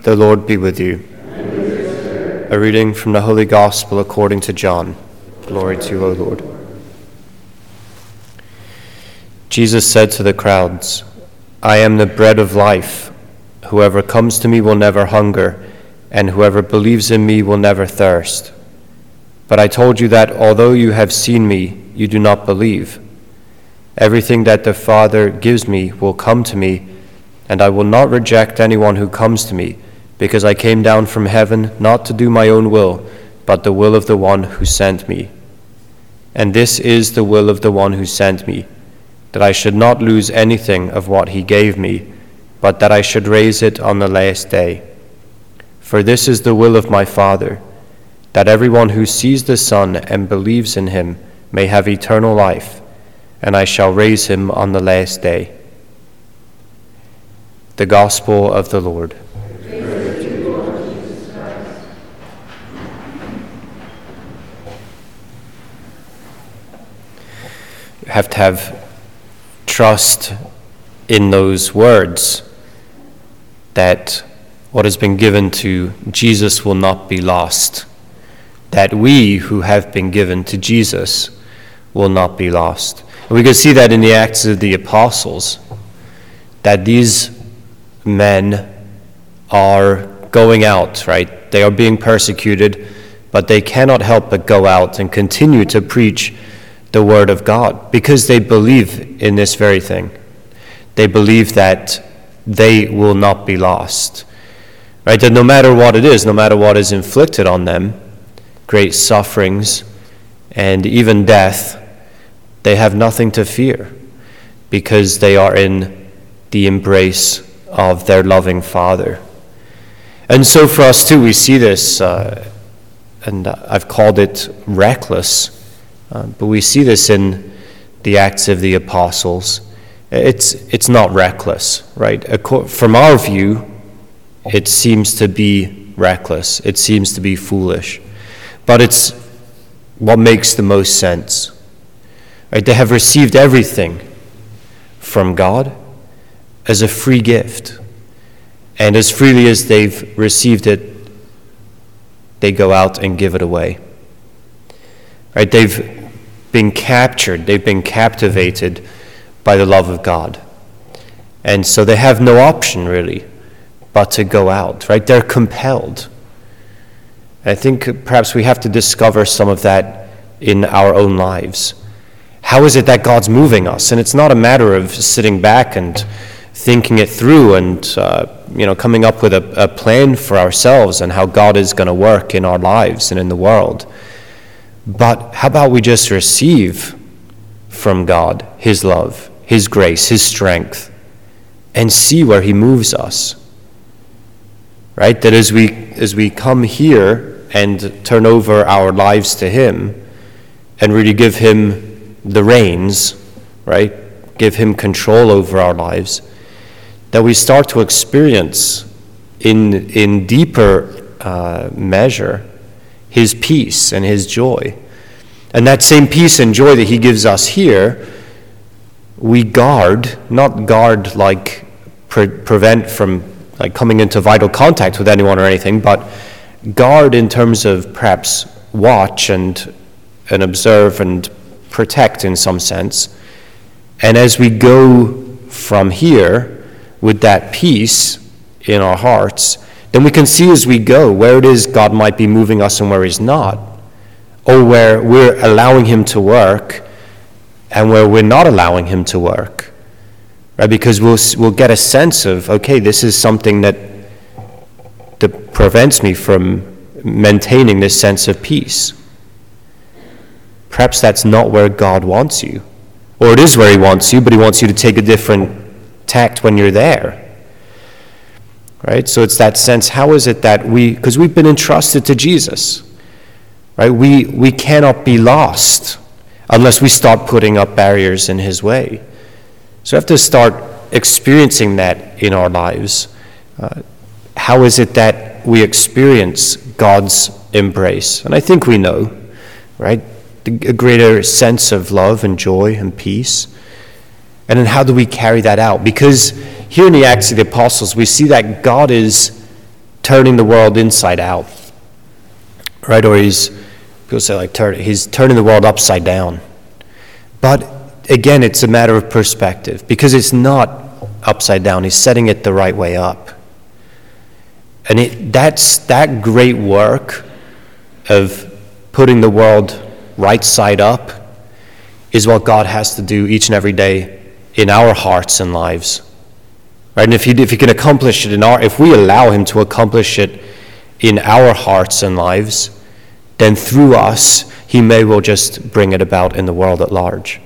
The Lord be with you. A reading from the Holy Gospel according to John. Glory to you, O Lord. Jesus said to the crowds, "I am the bread of life. Whoever comes to me will never hunger, and whoever believes in me will never thirst. But I told you that although you have seen me, you do not believe. Everything that the Father gives me will come to me, and I will not reject anyone who comes to me, because I came down from heaven not to do my own will, but the will of the one who sent me. And this is the will of the one who sent me, that I should not lose anything of what he gave me, but that I should raise it on the last day. For this is the will of my Father, that everyone who sees the Son and believes in him may have eternal life, and I shall raise him on the last day." The Gospel of the Lord. You have to have trust in those words that what has been given to Jesus will not be lost, that we who have been given to Jesus will not be lost. And we can see that in the Acts of the Apostles, that these men are going out, right? They are being persecuted, but they cannot help but go out and continue to preach the word of God because they believe in this very thing. They believe that they will not be lost, right? That no matter what it is, no matter what is inflicted on them, great sufferings and even death, they have nothing to fear because they are in the embrace of their loving Father. And so for us too, we see this, and I've called it reckless, but we see this in the Acts of the Apostles. It's not reckless, right? From our view, it seems to be reckless. It seems to be foolish. But it's what makes the most sense. Right? They have received everything from God as a free gift. And as freely as they've received it, they go out and give it away. Right? They've been captured, they've been captivated by the love of God. And so they have no option really but to go out, right? They're compelled. I think perhaps we have to discover some of that in our own lives. How is it that God's moving us? And it's not a matter of sitting back and thinking it through and coming up with a plan for ourselves and how God is going to work in our lives and in the world. But how about we just receive from God his love, his grace, his strength, and see where he moves us? Right? That as we come here and turn over our lives to him and really give him the reins, right? Give him control over our lives, that we start to experience in deeper measure his peace and his joy. And that same peace and joy that he gives us here, we guard, not guard like prevent from like coming into vital contact with anyone or anything, but guard in terms of perhaps watch and observe and protect in some sense. And as we go from here with that peace in our hearts, then we can see as we go where it is God might be moving us and where he's not, or where we're allowing him to work and where we're not allowing him to work, right? Because we'll get a sense of, okay, this is something that prevents me from maintaining this sense of peace. Perhaps that's not where God wants you, or it is where he wants you, but he wants you to take a different tact when you're there. Right? So it's that sense, how is it that because we've been entrusted to Jesus, right? We cannot be lost unless we start putting up barriers in his way. So we have to start experiencing that in our lives. How is it that we experience God's embrace? And I think we know, right? A greater sense of love and joy and peace. And then how do we carry that out? Because here in the Acts of the Apostles, we see that God is turning the world inside out, right? Or people say like he's turning the world upside down. But again, it's a matter of perspective, because it's not upside down. He's setting it the right way up. And that's that great work of putting the world right side up is what God has to do each and every day in our hearts and lives. Right? And if he can accomplish it if we allow him to accomplish it in our hearts and lives, then through us, he may well just bring it about in the world at large.